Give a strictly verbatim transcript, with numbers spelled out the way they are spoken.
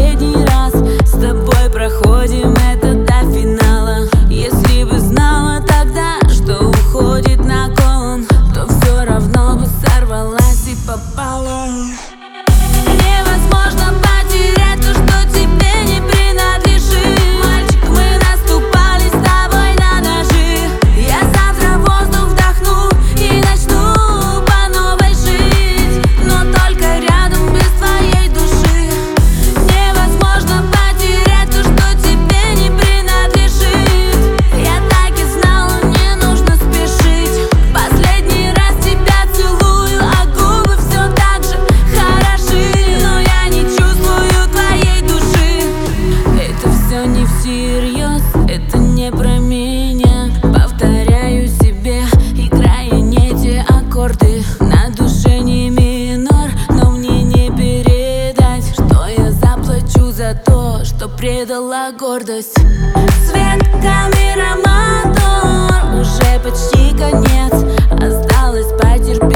последний раз с тобой проходим это до финала. Если бы знала тогда, что уходит на кон, то все равно бы сорвалась и попала. Невозможно потерять то, что тебе не принадлежит. Мальчик, мы наступали с тобой на ножи. Я завтра воздух вдохну и начну по новой жить, но только рядом без твоей души. Невозможно потерять то, что тебе не принадлежит. Я так и знала, не нужно спешить. Последний раз тебя целую, а губы все так же хороши, но я не чувствую твоей души. Это все не всерьез, это не про меня. Повторяю себе, играя не те аккорды. На душе не минор, но мне не передать, что я заплачу за то, что предала гордость. Свет, камера, мотор, уже почти конец. Осталось потерпеть.